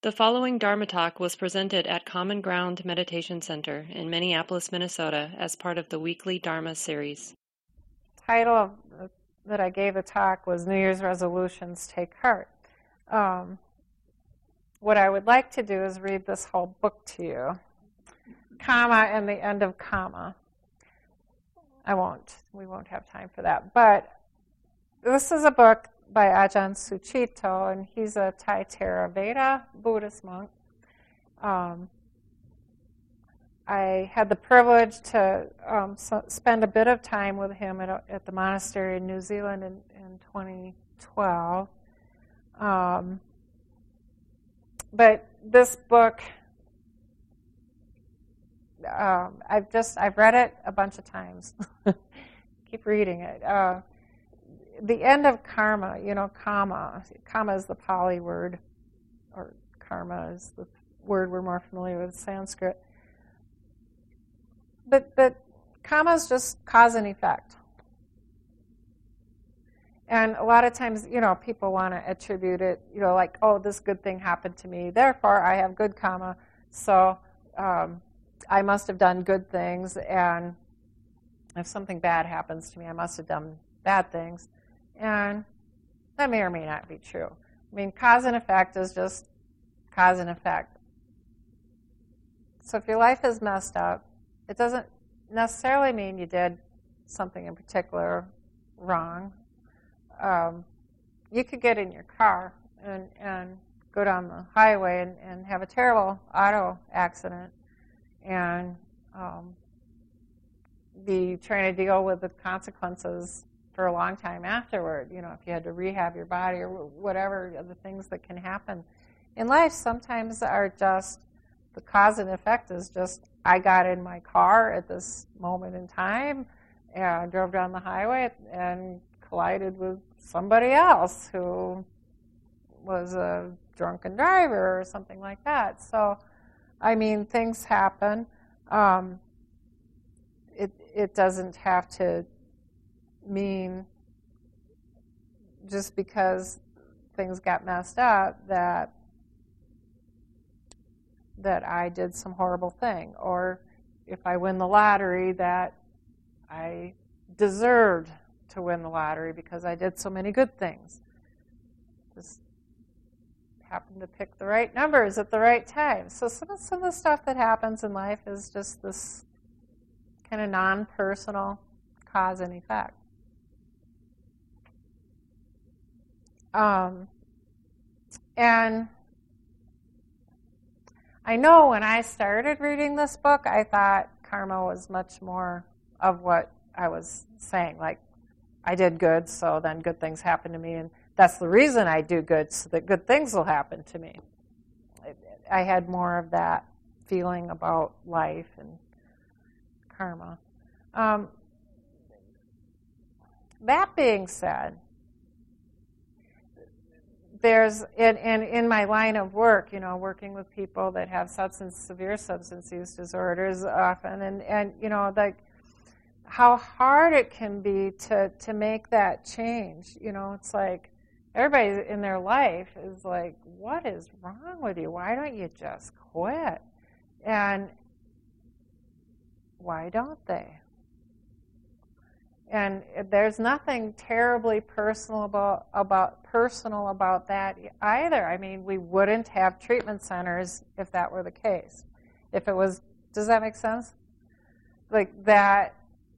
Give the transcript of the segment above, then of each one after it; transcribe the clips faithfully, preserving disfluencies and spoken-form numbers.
The following Dharma talk was presented at Common Ground Meditation Center in Minneapolis, Minnesota, as part of the weekly Dharma series. Title of, uh, that I gave the talk was New Year's Resolutions Take Heart. Um, what I would like to do is read this whole book to you. Comma and the end of comma. I won't. We won't have time for that. But this is a book by Ajahn Sucitto, and he's a Thai Theravada Buddhist monk. Um, I had the privilege to um, so spend a bit of time with him at, a, at the monastery in New Zealand in, in twenty twelve. Um, but this book, um, I've just I've read it a bunch of times. Keep reading it. Uh, the end of karma, you know, karma. Karma is the Pali word, or karma is the word we're more familiar with, Sanskrit. But but karma is just cause and effect. And a lot of times, you know, people want to attribute it, you know, like, oh, this good thing happened to me, therefore I have good karma, so um, I must have done good things, and if something bad happens to me, I must have done bad things. And that may or may not be true. I mean, cause and effect is just cause and effect. So if your life is messed up, it doesn't necessarily mean you did something in particular wrong. Um, you could get in your car and, and go down the highway and, and have a terrible auto accident and um, be trying to deal with the consequences for a long time afterward, you know, if you had to rehab your body or whatever other things that can happen in life, sometimes are just the cause and effect is just I got in my car at this moment in time and drove down the highway and collided with somebody else who was a drunken driver or something like that. So, I mean, things happen. Um, it it doesn't have to mean just because things got messed up that that I did some horrible thing, or if I win the lottery that I deserved to win the lottery because I did so many good things. Just happened to pick the right numbers at the right time. So some of, some of the stuff that happens in life is just this kind of non-personal cause and effect. Um, and I know when I started reading this book, I thought karma was much more of what I was saying. Like, I did good, so then good things happen to me, and that's the reason I do good, so that good things will happen to me. I had more of that feeling about life and karma. Um, that being said, there's in, in in my line of work, you know, working with people that have substance severe substance use disorders often, and, and you know, like how hard it can be to, to make that change. You know, it's like everybody in their life is like, what is wrong with you? Why don't you just quit? And why don't they? And there's nothing terribly personal about, about personal about that either. I mean, we wouldn't have treatment centers if that were the case. If it was, does that make sense? Like that,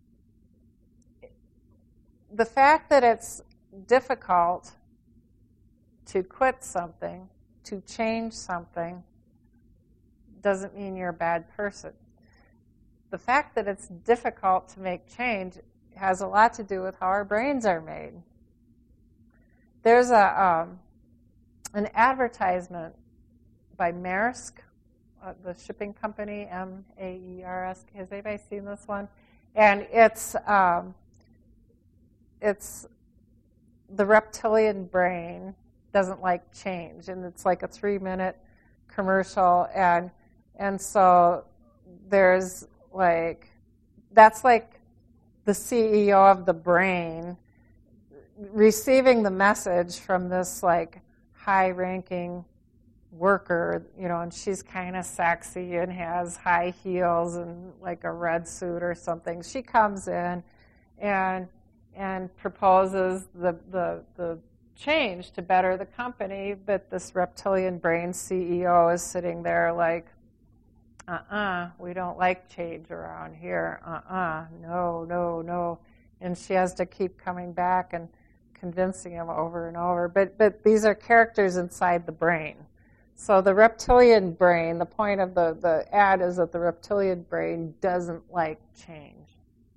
the fact that it's difficult to quit something, to change something, doesn't mean you're a bad person. The fact that it's difficult to make change has a lot to do with how our brains are made. There's a um, an advertisement by Maersk, uh, the shipping company, M A E R S. Has anybody seen this one? And it's um, it's the reptilian brain doesn't like change, and it's like a three-minute commercial, and and so there's like that's like the C E O of the brain receiving the message from this like high-ranking worker, you know, and she's kind of sexy and has high heels and like a red suit or something. She comes in and and proposes the the the change to better the company, but this reptilian brain C E O is sitting there like, uh-uh, we don't like change around here. Uh-uh, no, no, no. And she has to keep coming back and convincing him over and over. But but these are characters inside the brain. So the reptilian brain, the point of the, the ad is that the reptilian brain doesn't like change.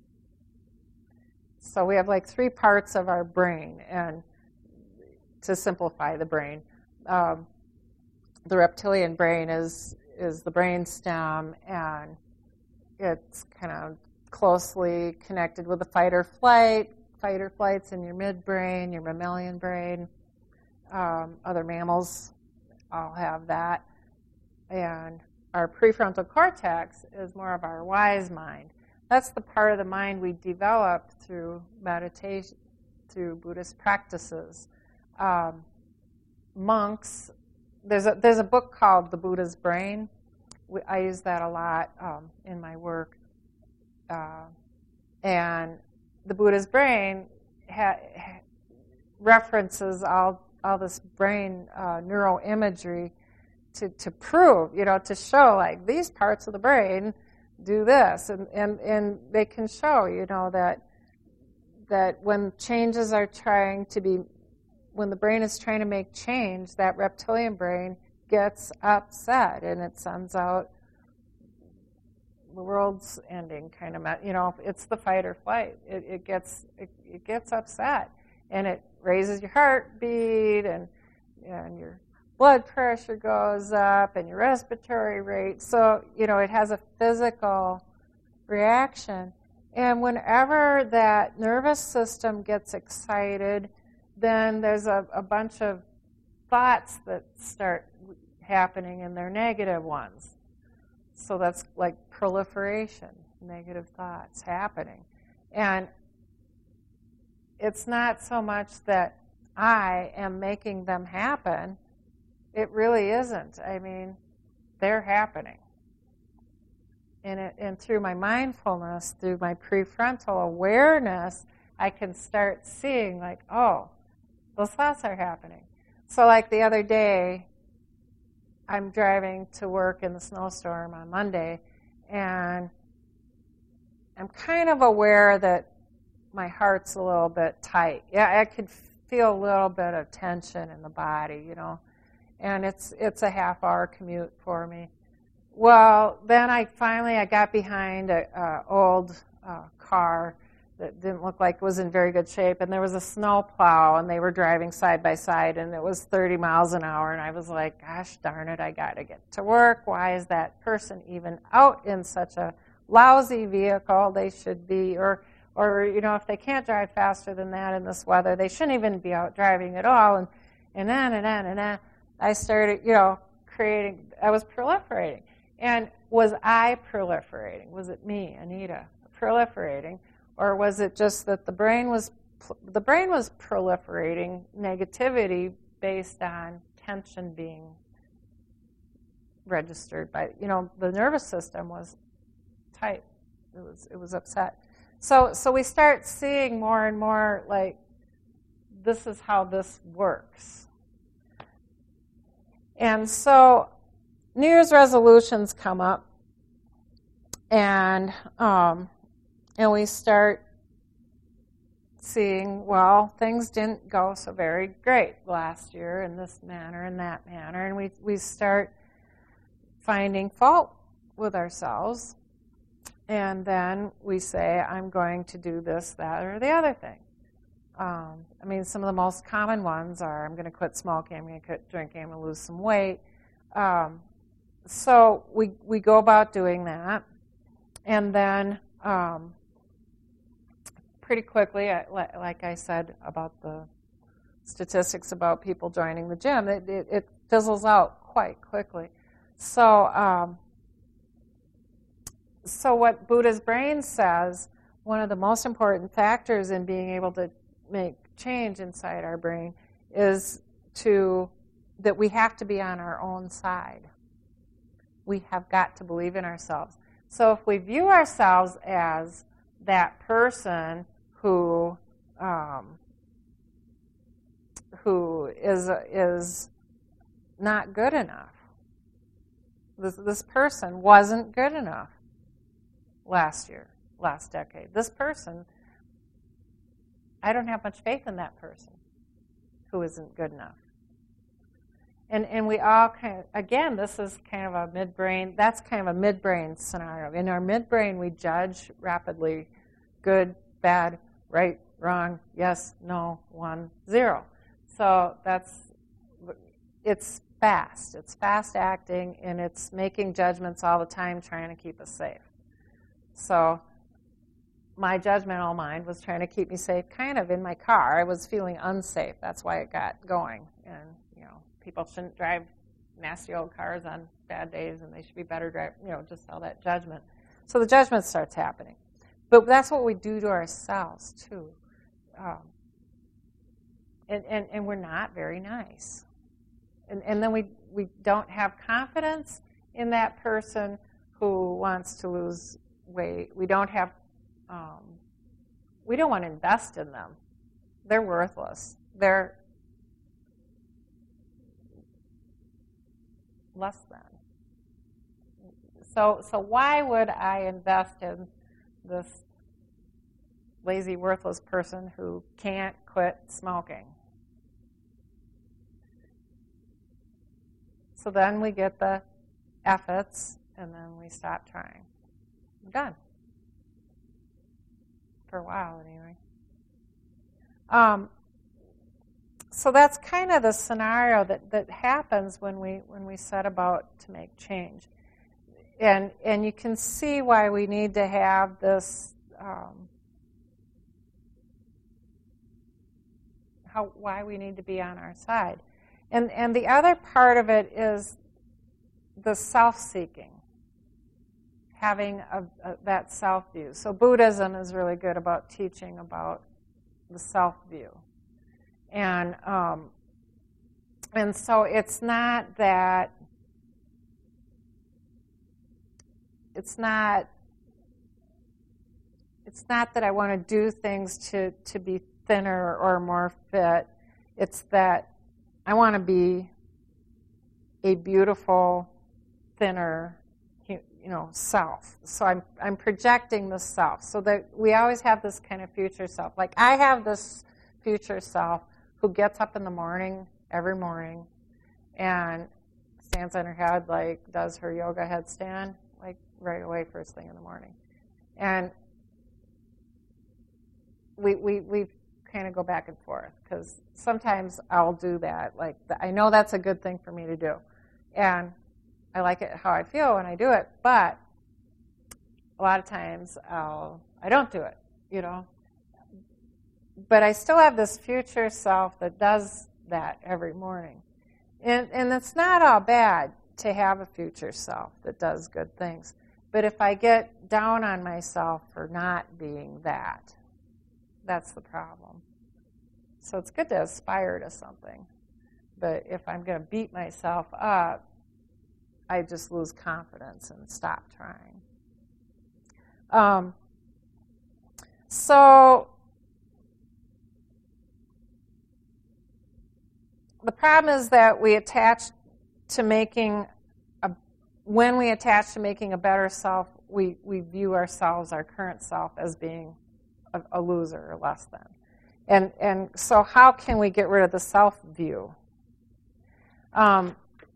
So we have like three parts of our brain, and to simplify the brain, um, the reptilian brain is is the brain stem, and it's kind of closely connected with the fight or flight. Fight or flight's in your midbrain, your mammalian brain. Um, other mammals all have that. And our prefrontal cortex is more of our wise mind. That's the part of the mind we developed through meditation, through Buddhist practices. Um, monks, there's a, there's a book called The Buddha's Brain. We, I use that a lot um, in my work. Uh, and the Buddha's Brain ha, ha, references all all this brain uh, neuroimagery to, to prove, you know, to show like these parts of the brain do this, and, and, and they can show, you know, that that when changes are trying to be, when the brain is trying to make change, that reptilian brain gets upset and it sends out the world's ending kind of, you know, it's the fight or flight. It, it gets it, it gets upset, and it raises your heartbeat, and and your blood pressure goes up, and your respiratory rate. So, you know, it has a physical reaction. And whenever that nervous system gets excited, then there's a, a bunch of thoughts that start happening, and they're negative ones. So that's like proliferation, negative thoughts happening. And it's not so much that I am making them happen. It really isn't. I mean, they're happening. And, it, and through my mindfulness, through my prefrontal awareness, I can start seeing like, oh, those thoughts are happening. So like the other day, I'm driving to work in the snowstorm on Monday, and I'm kind of aware that my heart's a little bit tight. Yeah, I could feel a little bit of tension in the body, you know, and it's it's a half-hour commute for me. Well, then I finally I got behind a, a old uh, car that didn't look like it was in very good shape, and there was a snow plow, and they were driving side by side, and it was thirty miles an hour, and I was like, gosh darn it, I got to get to work. Why is that person even out in such a lousy vehicle? They should be, or Or, you know, if they can't drive faster than that in this weather, they shouldn't even be out driving at all. And and then, and then, and then, I started, you know, creating, I was proliferating. And was I proliferating? Was it me, Anita, proliferating? Or was it just that the brain was, the brain was proliferating negativity based on tension being registered by, you know, the nervous system was tight. It was, it was upset. So so we start seeing more and more like this is how this works. And so New Year's resolutions come up, and um, and we start seeing, well, things didn't go so very great last year in this manner and that manner, and we, we start finding fault with ourselves. And then we say, I'm going to do this, that, or the other thing. Um, I mean, some of the most common ones are, I'm going to quit smoking, I'm going to quit drinking, I'm going to lose some weight. Um, so we we go about doing that. And then um, pretty quickly, I, like I said about the statistics about people joining the gym, it, it, it fizzles out quite quickly. So... Um, So what Buddha's Brain says, one of the most important factors in being able to make change inside our brain is to that we have to be on our own side. We have got to believe in ourselves. So if we view ourselves as that person who um, who is is not good enough, this this person wasn't good enough last year, last decade. This person, I don't have much faith in that person who isn't good enough. And and we all kind of, again, this is kind of a midbrain, that's kind of a midbrain scenario. In our midbrain, we judge rapidly, good, bad, right, wrong, yes, no, one, zero. So that's, it's fast. It's fast acting, and it's making judgments all the time, trying to keep us safe. So my judgmental mind was trying to keep me safe kind of in my car. I was feeling unsafe. That's why it got going. And, you know, people shouldn't drive nasty old cars on bad days, and they should be better drive, you know, just all that judgment. So the judgment starts happening. But that's what we do to ourselves, too. Um, and, and, and we're not very nice. And, and then we, we don't have confidence in that person who wants to lose weight. We don't have, um, we don't want to invest in them. They're worthless. They're less than. So, so why would I invest in this lazy, worthless person who can't quit smoking? So then we get the F-its, and then we stop trying. I'm done. For a while, anyway. Um, so that's kind of the scenario that, that happens when we when we set about to make change. And and you can see why we need to have this, um, how why we need to be on our side. And and the other part of it is the self-seeking, having a, a, that self-view. So Buddhism is really good about teaching about the self-view. And um, and so it's not that, it's not, it's not that I want to do things to, to be thinner or more fit. It's that I want to be a beautiful, thinner, you know, self. So I'm I'm projecting the self. So that we always have this kind of future self. Like I have this future self who gets up in the morning, every morning, and stands on her head, like does her yoga headstand, like right away first thing in the morning. And we we we kind of go back and forth, because sometimes I'll do that. Like I know that's a good thing for me to do, and I like it how I feel when I do it. But a lot of times I'll I don't do it, you know. But I still have this future self that does that every morning, and and it's not all bad to have a future self that does good things. But if I get down on myself for not being that, that's the problem. So it's good to aspire to something. But if I'm going to beat myself up, I just lose confidence and stop trying. Um, so the problem is that we attach to making a, when we attach to making a better self, we, we view ourselves, our current self, as being a, a loser or less than. And and so how can we get rid of the self-view? Um,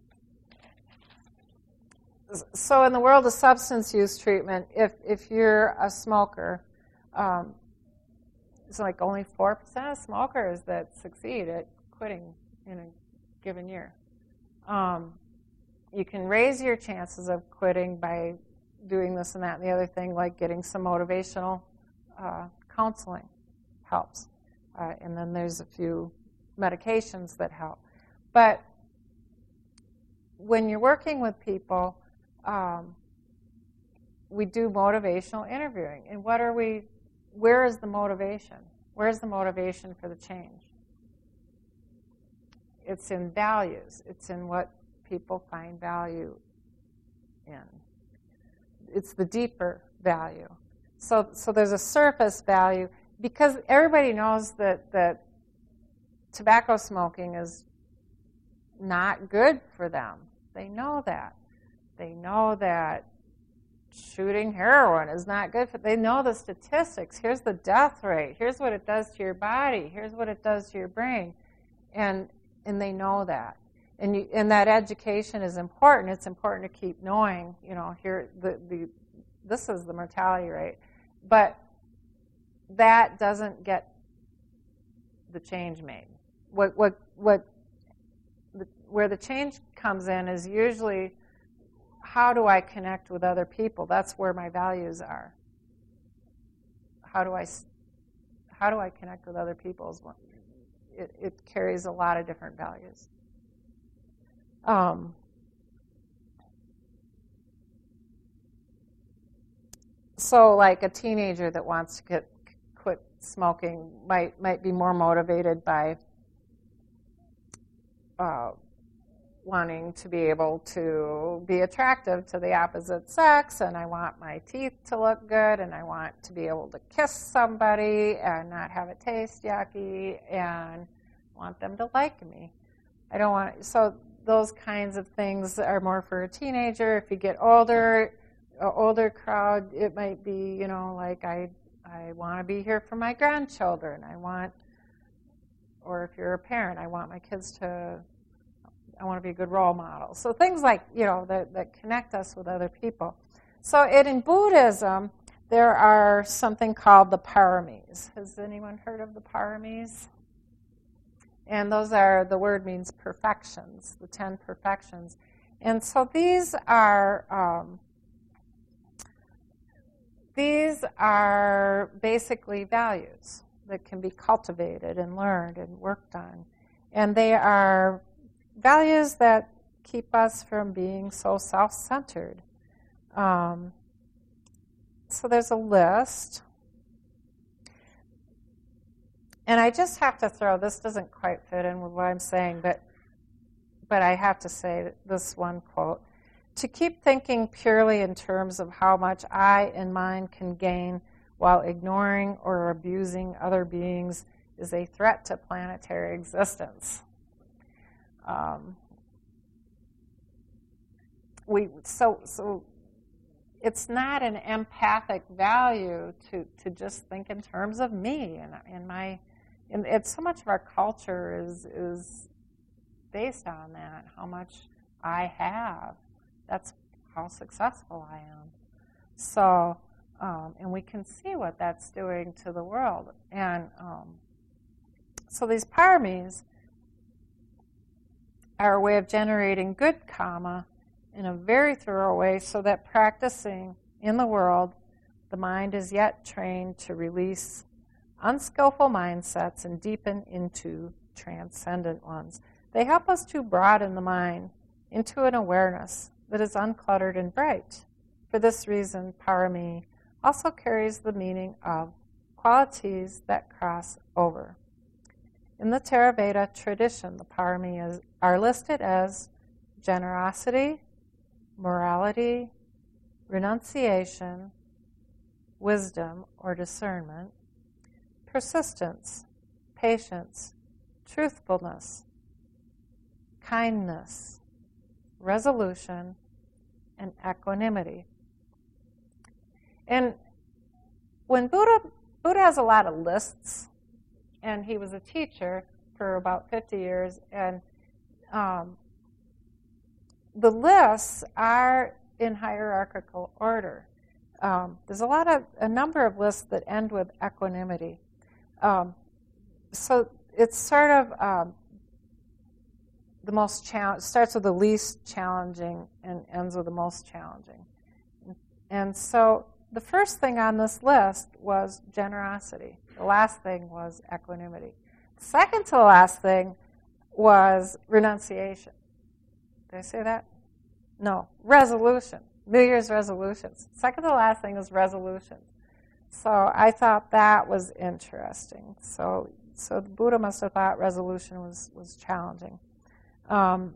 so in the world of substance use treatment, if, if you're a smoker, um, it's like only four percent of smokers that succeed at quitting in a given year. Um, you can raise your chances of quitting by doing this and that and the other thing, like getting some motivational uh, counseling helps. Uh, and then there's a few medications that help. But when you're working with people, um, we do motivational interviewing. And what are we, where is the motivation? Where's the motivation for the change? it's in values. It's in what people find value in. It's the deeper value. So, so there's a surface value, because everybody knows that, that tobacco smoking is not good for them. They know that. They know that shooting heroin is not good for them. They know the statistics. Here's the death rate. Here's what it does to your body. Here's what it does to your brain. And and they know that. And you, and that education is important. It's important to keep knowing, you know, here the, the this is the mortality rate. But that doesn't get the change made. What what what the, where the change comes in is usually, how do I connect with other people? That's where my values are. How do I how do I connect with other people? It, it carries a lot of different values. Um, so, like a teenager that wants to get, quit smoking might might be more motivated by uh, wanting to be able to be attractive to the opposite sex, and I want my teeth to look good, and I want to be able to kiss somebody and not have it taste yucky, and want them to like me. I don't want so those kinds of things are more for a teenager. If you get older, an older crowd, it might be, you know, like I I want to be here for my grandchildren. I want, or if you're a parent, I want my kids to, I want to be a good role model. So things like, you know, that, that connect us with other people. So it, in Buddhism, there are something called the paramis. Has anyone heard of the paramis? And those are, the word means perfections, the ten perfections. And so these are, um, these are basically values that can be cultivated and learned and worked on. And they are values that keep us from being so self-centered. Um, so there's a list. And I just have to throw, this doesn't quite fit in with what I'm saying, but but I have to say this one quote. To keep thinking purely in terms of how much I and mine can gain while ignoring or abusing other beings is a threat to planetary existence. Um, we so so it's not an empathic value to, to just think in terms of me and, and my and it's so much of our culture is is based on that, how much I have. That's how successful I am. So, um, and we can see what that's doing to the world. And um, so these paramis are a way of generating good karma in a very thorough way so that practicing in the world, the mind is yet trained to release unskillful mindsets and deepen into transcendent ones. They help us to broaden the mind into an awareness that is uncluttered and bright. For this reason, parami also carries the meaning of qualities that cross over. In the Theravada tradition, the parami is, are listed as generosity, morality, renunciation, wisdom or discernment, persistence, patience, truthfulness, kindness, resolution, and equanimity. And when Buddha, Buddha has a lot of lists, and he was a teacher for about fifty years, and um, the lists are in hierarchical order. Um, there's a lot of, a number of lists that end with equanimity. Um, so it's sort of um, the most challenge, starts with the least challenging and ends with the most challenging. And so the first thing on this list was generosity. The last thing was equanimity. The second to the last thing was renunciation. Did I say that? No, resolution. New Year's resolutions. Second to the last thing is resolution. So I thought that was interesting. So so the Buddha must have thought resolution was, was challenging. Um,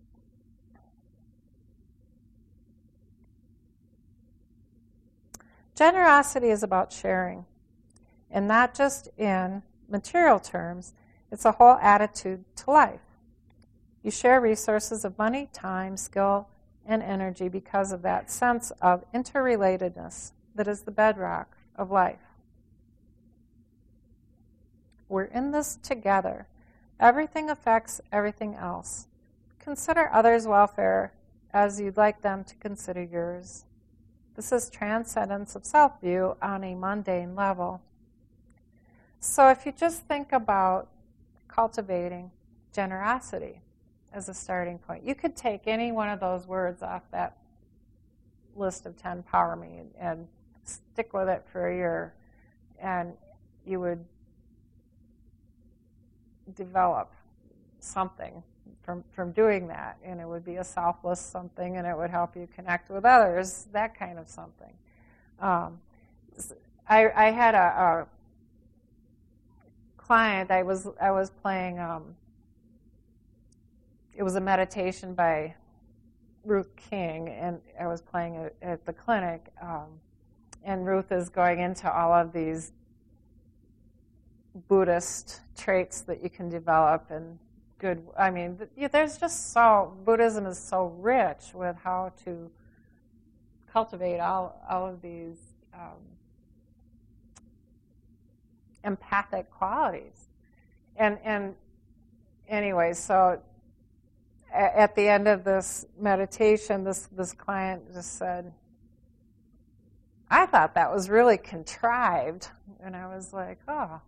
generosity is about sharing, and not just in material terms. It's a whole attitude to life. You share resources of money, time, skill, and energy because of that sense of interrelatedness that is the bedrock of life. We're in this together. Everything affects everything else. Consider others' welfare as you'd like them to consider yours. This is transcendence of self-view on a mundane level. So if you just think about cultivating generosity as a starting point, you could take any one of those words off that list of ten Power Me and, and stick with it for a year, and you would develop something from, from doing that, and it would be a selfless something, and it would help you connect with others, that kind of something. Um, I, I had a, a client, I was I was playing, um, it was a meditation by Ruth King, and I was playing it at the clinic, um, and Ruth is going into all of these Buddhist traits that you can develop, and good, I mean, there's just so, Buddhism is so rich with how to cultivate all, all of these um, empathic qualities. And, and anyway, so at the end of this meditation, this, this client just said, I thought that was really contrived. And I was like, oh,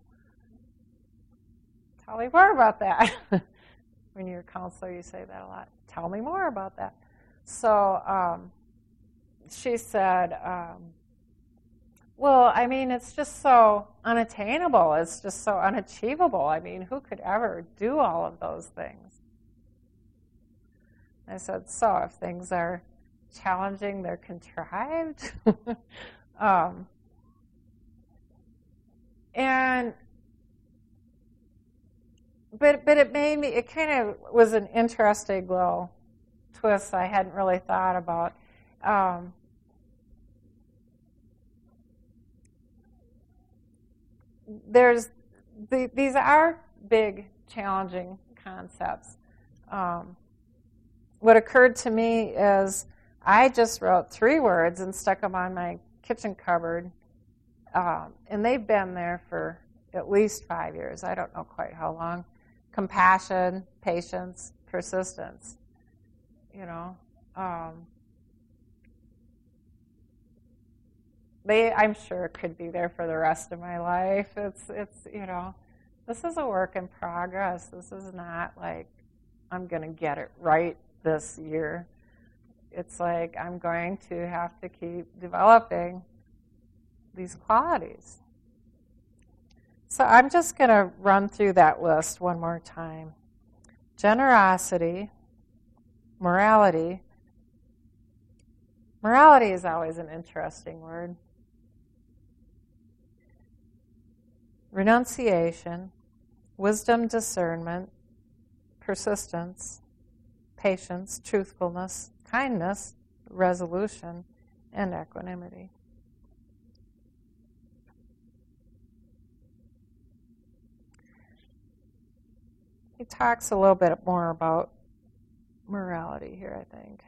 tell me more about that. When you're a counselor, you say that a lot. Tell me more about that. So um, she said, um, well, I mean, it's just so unattainable. It's just so unachievable. I mean, who could ever do all of those things? I said, so if things are challenging, they're contrived. um, and But but it made me, it kind of was an interesting little twist I hadn't really thought about. Um, there's, the, these are big, challenging concepts. Um, what occurred to me is I just wrote three words and stuck them on my kitchen cupboard, um, and they've been there for at least five years. I don't know quite how long. Compassion, patience, persistence. You know, um, they, I'm sure, could be there for the rest of my life. It's, it's, you know, this is a work in progress. This is not like I'm going to get it right this year. It's like I'm going to have to keep developing these qualities. So I'm just going to run through that list one more time. Generosity, morality. Morality is always an interesting word. Renunciation, wisdom, discernment, persistence, patience, truthfulness, kindness, resolution, and equanimity. He talks a little bit more about morality here, I think.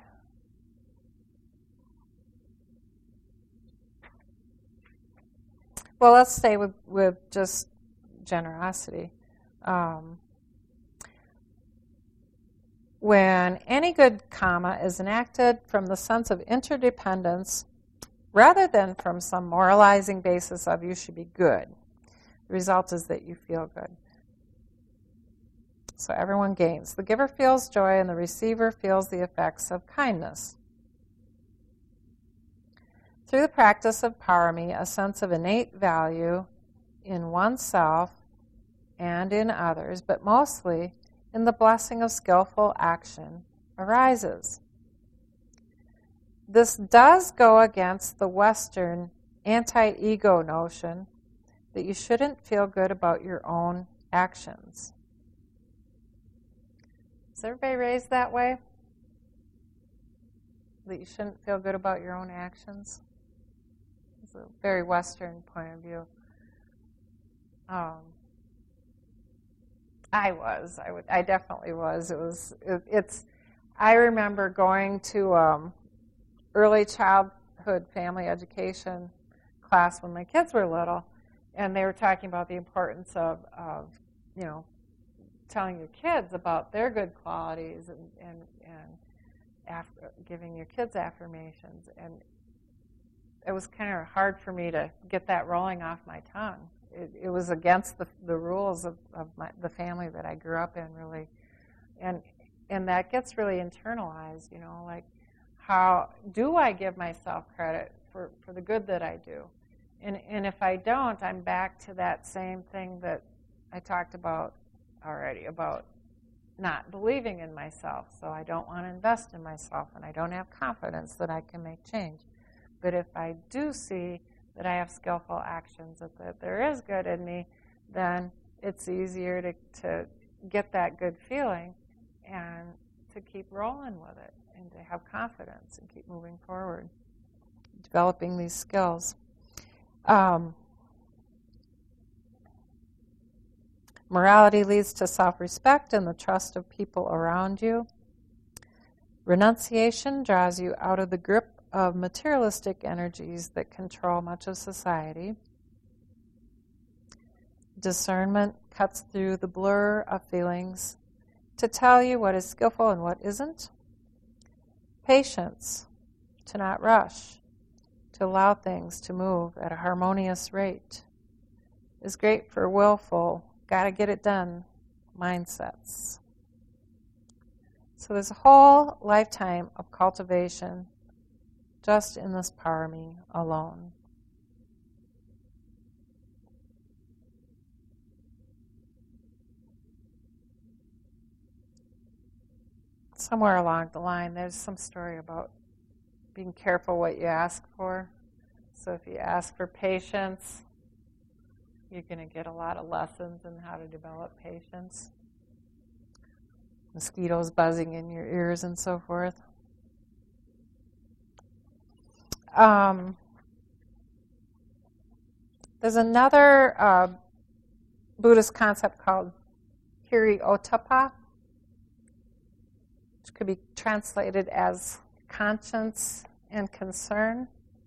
Well, let's stay with, with just generosity. Um, when any good karma is enacted from the sense of interdependence rather than from some moralizing basis of you should be good, the result is that you feel good. So everyone gains. The giver feels joy and the receiver feels the effects of kindness. Through the practice of parami, a sense of innate value in oneself and in others, but mostly in the blessing of skillful action, arises. This does go against the Western anti-ego notion that you shouldn't feel good about your own actions. Was everybody raised that way? That you shouldn't feel good about your own actions? It's a very Western point of view. Um, I was. I would. I definitely was. It was. It, it's. I remember going to um, early childhood family education class when my kids were little, and they were talking about the importance of, of you know, telling your kids about their good qualities and and and after, giving your kids affirmations. And it was kind of hard for me to get that rolling off my tongue. It, it was against the, the rules of, of my, the family that I grew up in, really. And and that gets really internalized, you know, like, how do I give myself credit for, for the good that I do? And and if I don't, I'm back to that same thing that I talked about already, about not believing in myself. So I don't want to invest in myself, and I don't have confidence that I can make change. But if I do see that I have skillful actions, that, that there is good in me, then it's easier to, to get that good feeling and to keep rolling with it and to have confidence and keep moving forward, developing these skills. Um, morality leads to self-respect and the trust of people around you. Renunciation draws you out of the grip of materialistic energies that control much of society. Discernment cuts through the blur of feelings to tell you what is skillful and what isn't. Patience, to not rush, to allow things to move at a harmonious rate, is great for willful, gotta get it done mindsets. So there's a whole lifetime of cultivation just in this parami alone. Somewhere along the line, there's some story about being careful what you ask for. So if you ask for patience, you're going to get a lot of lessons in how to develop patience. Mosquitoes buzzing in your ears and so forth. Um, there's another uh, Buddhist concept called Hiri Ottappa, which could be translated as conscience and concern.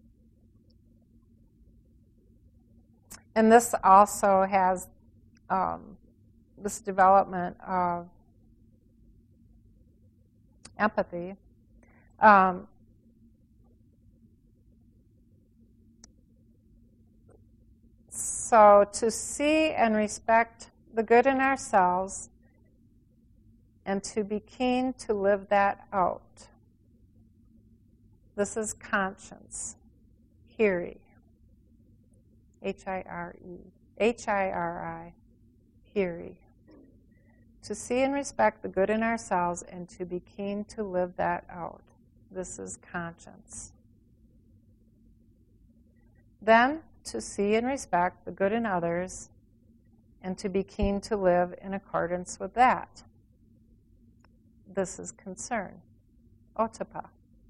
And this also has um, this development of empathy. Um, so to see and respect the good in ourselves and to be keen to live that out. This is conscience, hiri, H I R E, H I R I, hiri. To see and respect the good in ourselves and to be keen to live that out. This is conscience. Then, to see and respect the good in others and to be keen to live in accordance with that. This is concern, ottappa.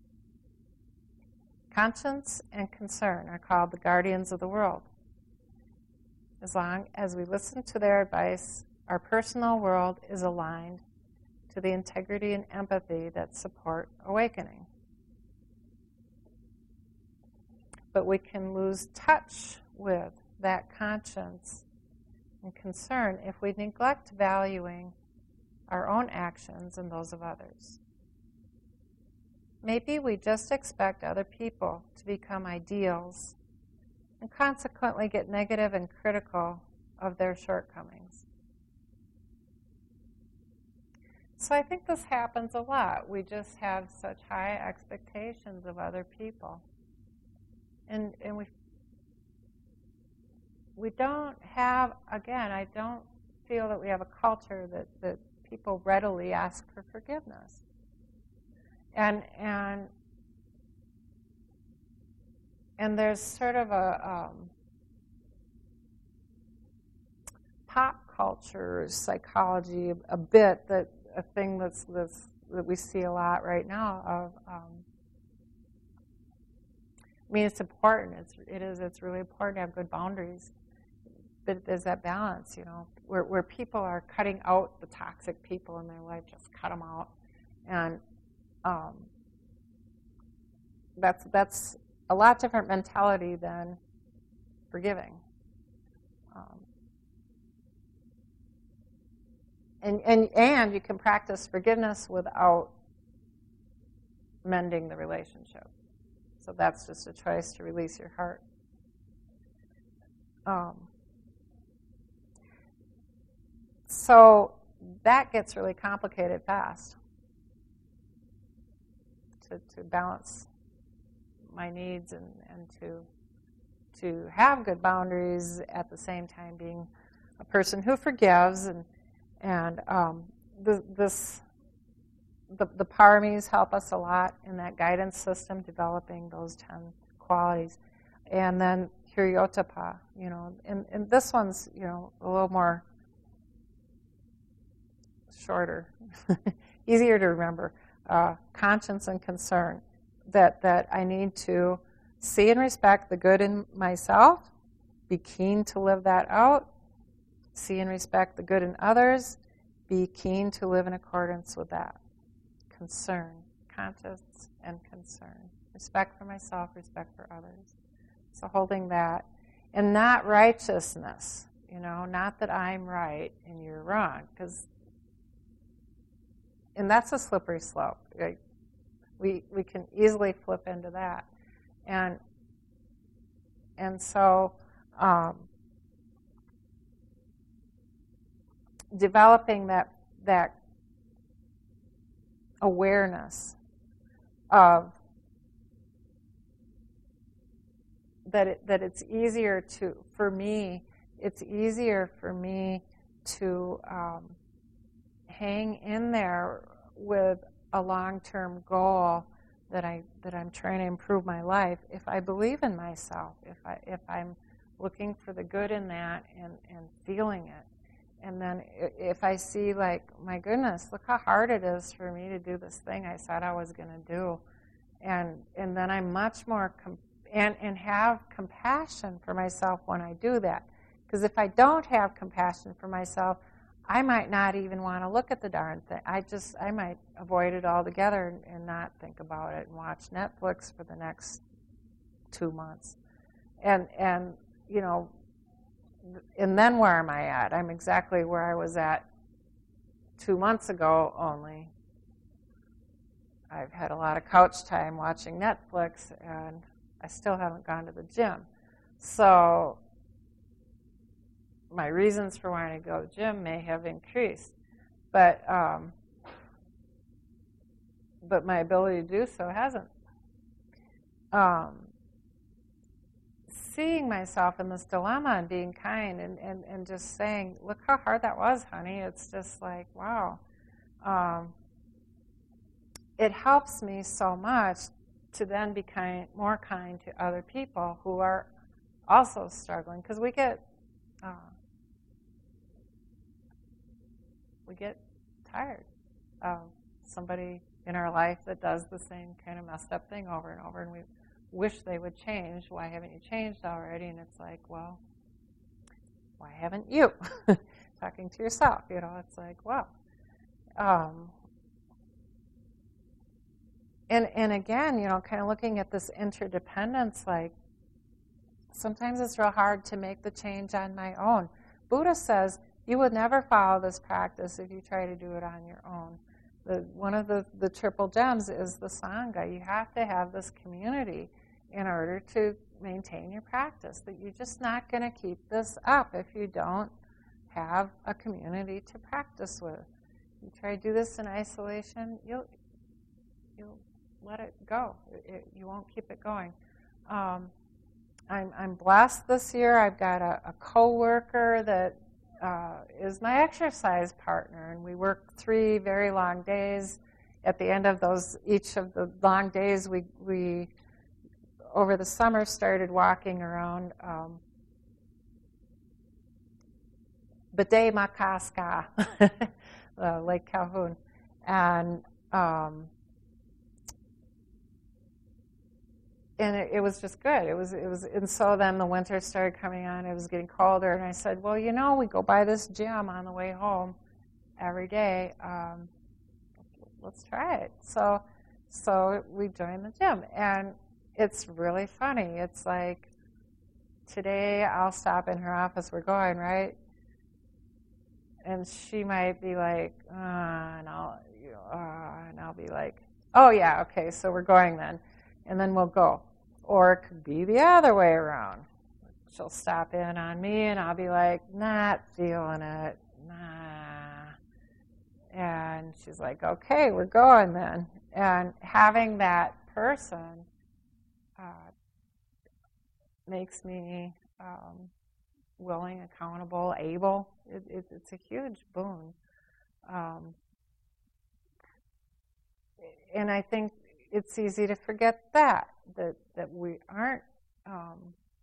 Conscience and concern are called the guardians of the world. As long as we listen to their advice, our personal world is aligned to the integrity and empathy that support awakening. But we can lose touch with that conscience and concern if we neglect valuing our own actions and those of others. Maybe we just expect other people to become ideals and consequently get negative and critical of their shortcomings. So I think this happens a lot. We just have such high expectations of other people. And and we we don't have, again, I don't feel that we have a culture that, that people readily ask for forgiveness. And and and there's sort of a um, pop culture psychology a bit that a thing that's, that's that we see a lot right now. Of, um, I mean, it's important. It's it is. It's really important to have good boundaries. But there's that balance, you know, where where people are cutting out the toxic people in their life, just cut them out, and um, that's that's a lot different mentality than forgiving. Um, and and and you can practice forgiveness without mending the relationship. So that's just a choice to release your heart. Um, so that gets really complicated fast. To, to balance my needs and, and to to have good boundaries at the same time being a person who forgives and and um, the, this the the paramis help us a lot in that guidance system, developing those ten qualities, and then Hriyottapa, you know, and, and this one's you know a little more shorter, easier to remember. Uh, conscience and concern, that that I need to see and respect the good in myself, be keen to live that out, see and respect the good in others, be keen to live in accordance with that. Concern, conscience and concern. Respect for myself, respect for others. So holding that. And not righteousness, you know, not that I'm right and you're wrong, because and that's a slippery slope. Right? We we can easily flip into that, and and so um, developing that that awareness of that it, that it's easier to for me. It's easier for me to um, hang in there with a long-term goal that I that I'm trying to improve my life if I believe in myself, if I if I'm looking for the good in that and, and feeling it. And then if I see like, my goodness, look how hard it is for me to do this thing I said I was going to do. And and then I'm much more com- and and have compassion for myself when I do that. Because if I don't have compassion for myself, I might not even want to look at the darn thing. I just, I might avoid it altogether and, and not think about it and watch Netflix for the next two months. And, and you know, and then where am I at? I'm exactly where I was at two months ago, only I've had a lot of couch time watching Netflix, and I still haven't gone to the gym. So my reasons for wanting to go to the gym may have increased, but um, but my ability to do so hasn't. Um, seeing myself in this dilemma and being kind and, and, and just saying, look how hard that was, honey. It's just like, wow. Um, it helps me so much to then be kind, more kind to other people who are also struggling, because we get uh, we get tired of somebody in our life that does the same kind of messed up thing over and over, and we wish they would change. Why haven't you changed already? And it's like, well, why haven't you? Talking to yourself, you know, it's like, well. Um, and, and again, you know, kind of looking at this interdependence, like, sometimes it's real hard to make the change on my own. Buddha says, you would never follow this practice if you try to do it on your own. The, one of the, the triple gems is the Sangha. You have to have this community in order to maintain your practice. That you're just not going to keep this up if you don't have a community to practice with. You try to do this in isolation, you'll you'll let it go. It, it, you won't keep it going. Um, I'm, I'm blessed this year. I've got a, a co-worker that uh, is my exercise partner, and we work three very long days. At the end of those, each of the long days, we, we over the summer started walking around um, Bade Makaska, uh, Lake Calhoun, And um, and it, it was just good. It was it was, and so then the winter started coming on. It was getting colder, and I said, well, you know, we go by this gym on the way home every day. Um, let's try it. So so we joined the gym, and it's really funny. It's like today I'll stop in her office. We're going, right? And she might be like, uh, and I'll, you know, uh, and I'll be like, oh yeah, okay, so we're going then, and then we'll go. Or it could be the other way around. She'll stop in on me, and I'll be like, not feeling it, nah. And she's like, okay, we're going then. And having that person uh, makes me um, willing, accountable, able. It, it, it's a huge boon. Um, and I think it's easy to forget that, that, that we aren't um,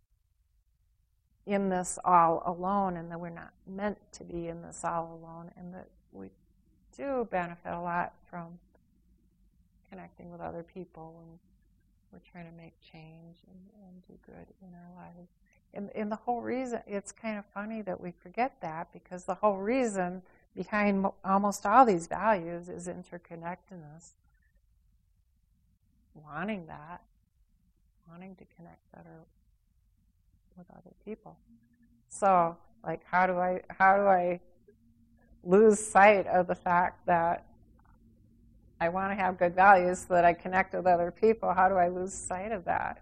in this all alone, and that we're not meant to be in this all alone, and that we do benefit a lot from connecting with other people, and we're trying to make change and, and do good in our lives. And, and the whole reason, it's kind of funny that we forget that, because the whole reason behind mo- almost all these values is interconnectedness. Wanting that, wanting to connect better with other people. So, like, how do I, how do I lose sight of the fact that I want to have good values so that I connect with other people? How do I lose sight of that?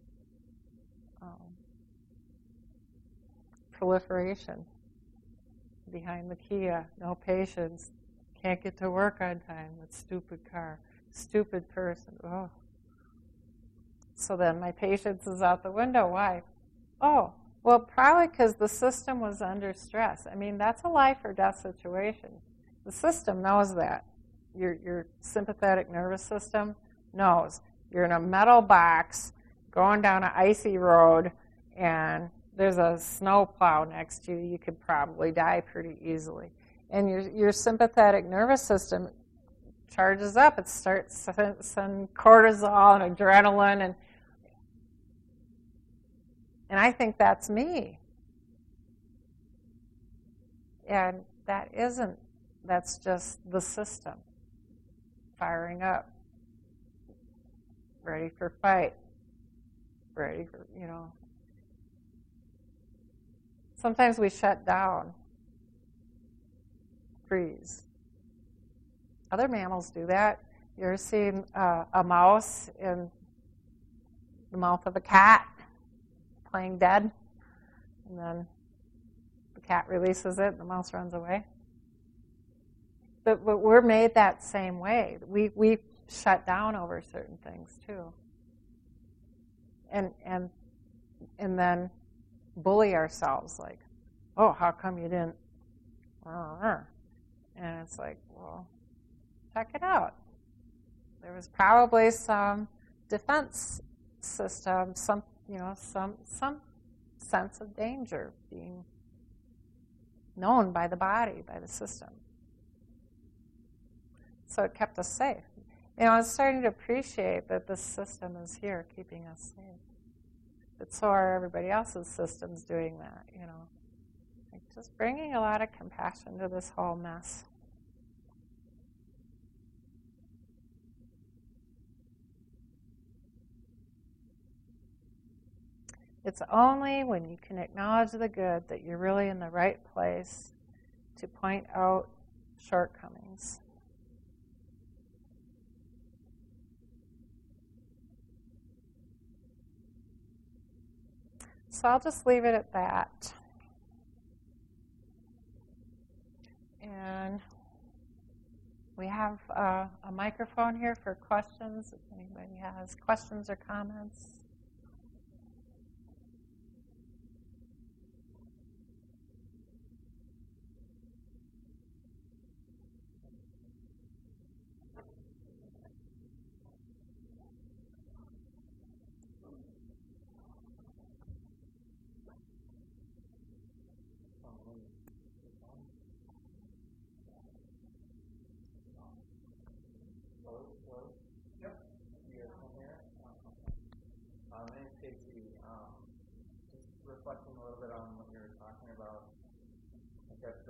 Proliferation. Behind the Kia, no patience, can't get to work on time, that stupid car, stupid person, oh. So then my patience is out the window. Why? Oh, well, probably because the system was under stress. I mean, that's a life or death situation. The system knows that. Your, your sympathetic nervous system knows. You're in a metal box going down an icy road, and there's a snow plow next to you, you could probably die pretty easily. And your your sympathetic nervous system charges up. It starts sending cortisol and adrenaline, and and I think that's me. And that isn't. That's just the system firing up, ready for fight, ready for, you know. Sometimes we shut down, freeze. Other mammals do that. You ever seen uh, a mouse in the mouth of a cat playing dead? And then the cat releases it and the mouse runs away. But, but we're made that same way. We we shut down over certain things too. And and and then bully ourselves, like, oh, how come you didn't? And it's like, well, check it out. There was probably some defense system, some, you know, some some sense of danger being known by the body, by the system. So it kept us safe. You know, I was starting to appreciate that this system is here keeping us safe. But so are everybody else's systems doing that, you know. Like just bringing a lot of compassion to this whole mess. It's only when you can acknowledge the good that you're really in the right place to point out shortcomings. So I'll just leave it at that. And we have uh, a microphone here for questions, if anybody has questions or comments.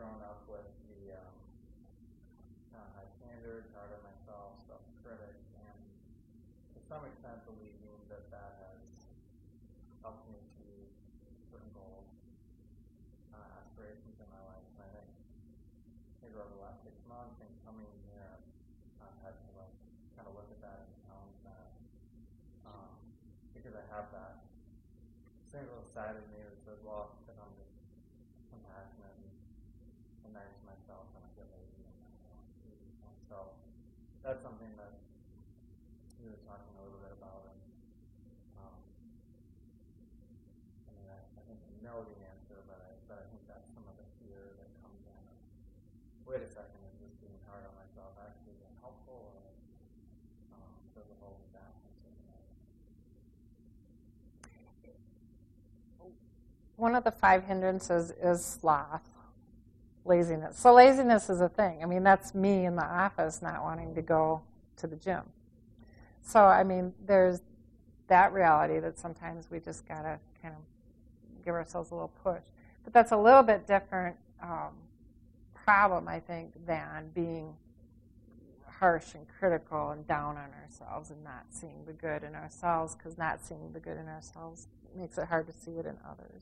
grown up with the um, kind of high standards, hard on myself, self-critic, and to some extent believing that that has helped me achieve certain goals, uh, aspirations in my life. And I think maybe over the last six months and coming here, I've had to like kind of look at that and challenge that, um, because I have that same little side of me that says, well, if I'm just compassionate and, and nice to myself, and I get lazy and I don't want to do these things. So that's something that we were talking a little bit about. And um, I mean, I, I think I know the answer, but I, but I think that's some of the fear that comes in. Of, wait a second, is this being hard on myself actually being helpful, or um, does it hold me back from something else? One of the five hindrances is sloth, laziness. So laziness is a thing. I mean, that's me in the office not wanting to go to the gym. So, I mean, there's that reality that sometimes we just got to kind of give ourselves a little push. But that's a little bit different um, problem, I think, than being harsh and critical and down on ourselves and not seeing the good in ourselves, because not seeing the good in ourselves makes it hard to see it in others.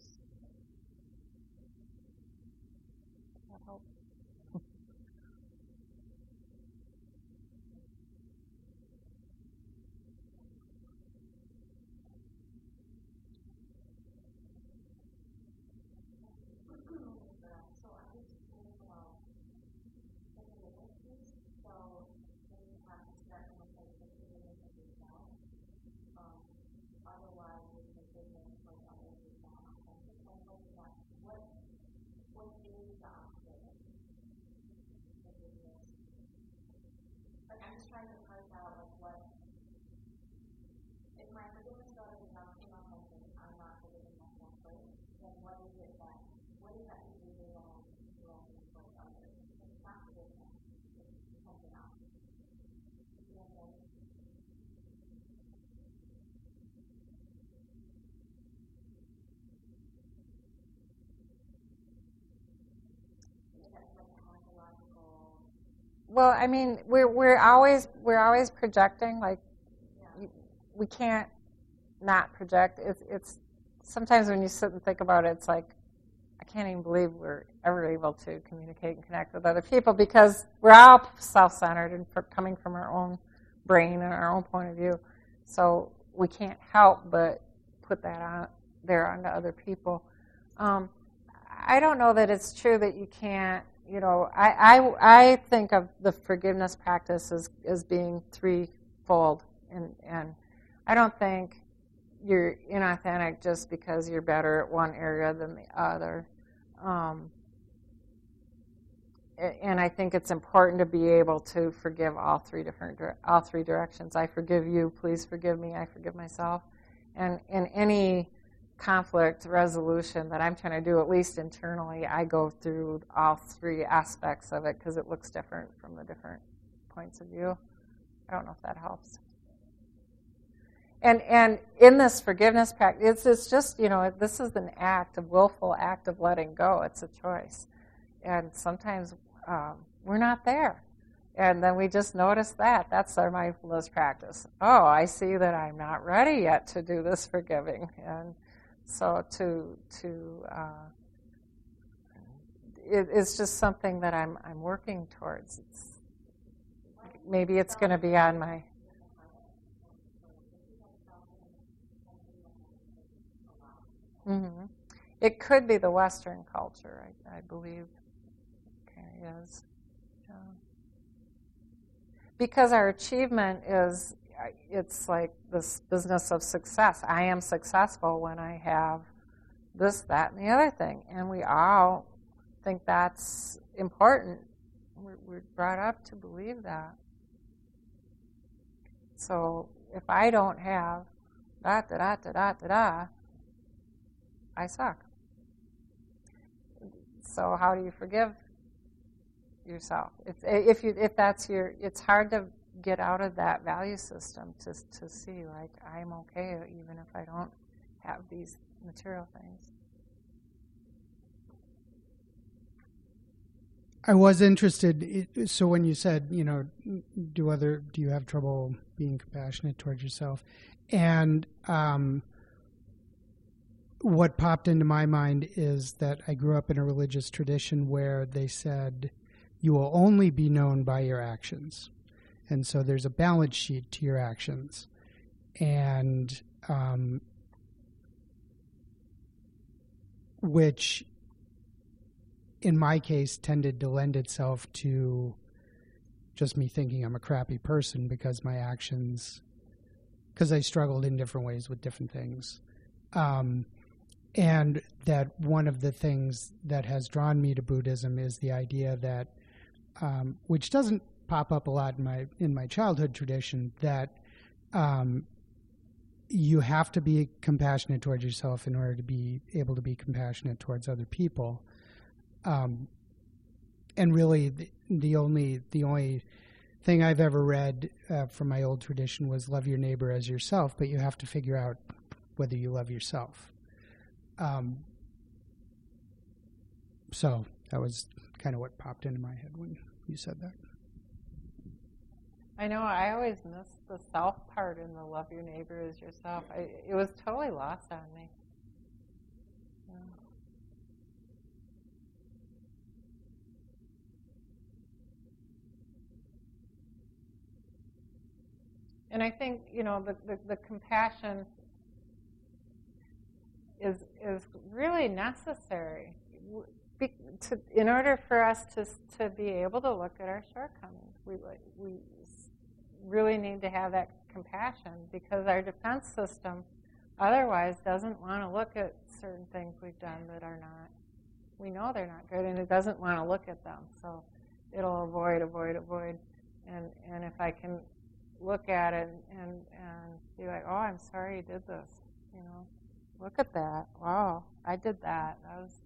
Does that help? Well, I mean, we're we're always we're always projecting. Like, you, we can't not project. It's it's sometimes when you sit and think about it, it's like I can't even believe we're ever able to communicate and connect with other people, because we're all self-centered and for, coming from our own brain and our own point of view. So we can't help but put that out there onto other people. Um, I don't know that it's true that you can't. You know, I, I, I think of the forgiveness practice as, as being threefold, and, and I don't think you're inauthentic just because you're better at one area than the other. Um, and I think it's important to be able to forgive all three different, all three directions. I forgive you, please forgive me, I forgive myself. And in any conflict resolution that I'm trying to do, at least internally, I go through all three aspects of it, because it looks different from the different points of view. I don't know if that helps. And and in this forgiveness practice, it's, it's just, you know, this is an act, a willful act of letting go. It's a choice. And sometimes um, we're not there. And then we just notice that. That's our mindfulness practice. Oh, I see that I'm not ready yet to do this forgiving. And so to to uh, it, it's just something that I'm I'm working towards. It's, maybe it's going to be on my. Mm-hmm. It could be the Western culture, I, I believe. It is. Yeah. Because our achievement is, it's like this business of success. I am successful when I have this, that, and the other thing. And we all think that's important. We're, we're brought up to believe that. So if I don't have da da da da da da da, I suck. So how do you forgive yourself? If if you if that's your, it's hard to get out of that value system to to see like I'm okay even if I don't have these material things. I was interested. So when you said, you know, do other, do you have trouble being compassionate towards yourself? And um, what popped into my mind is that I grew up in a religious tradition where they said you will only be known by your actions. And so there's a balance sheet to your actions. And um, which in my case tended to lend itself to just me thinking I'm a crappy person because my actions, because I struggled in different ways with different things. Um, and that one of the things that has drawn me to Buddhism is the idea that, um, which doesn't pop up a lot in my in my childhood tradition, that um, you have to be compassionate towards yourself in order to be able to be compassionate towards other people. Um, and really, the, the only the only thing I've ever read uh, from my old tradition was love your neighbor as yourself, but you have to figure out whether you love yourself. Um, so that was kind of what popped into my head when you said that. I know I always miss the self part in the love your neighbor as yourself. I, it was totally lost on me. Yeah. And I think, you know, the, the, the compassion is is really necessary Be, to, in order for us to to be able to look at our shortcomings. We we really need to have that compassion, because our defense system otherwise doesn't want to look at certain things we've done that are not. We know they're not good, and it doesn't want to look at them. So it'll avoid, avoid, avoid. And and if I can look at it and and be like, oh, I'm sorry you did this, you know. Look at that. Wow, I did that. That was,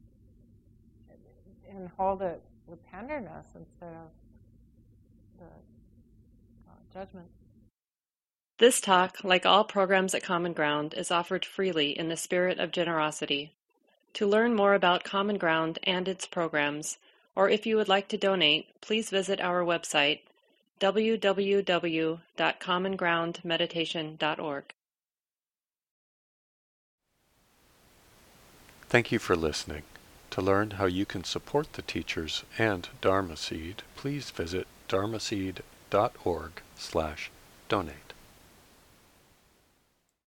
and hold it with tenderness instead of the uh, judgment. This talk, like all programs at Common Ground, is offered freely in the spirit of generosity. To learn more about Common Ground and its programs, or if you would like to donate, please visit our website, w w w dot common ground meditation dot org. Thank you for listening. To learn how you can support the teachers and Dharma Seed, please visit dharma seed dot org slash donate.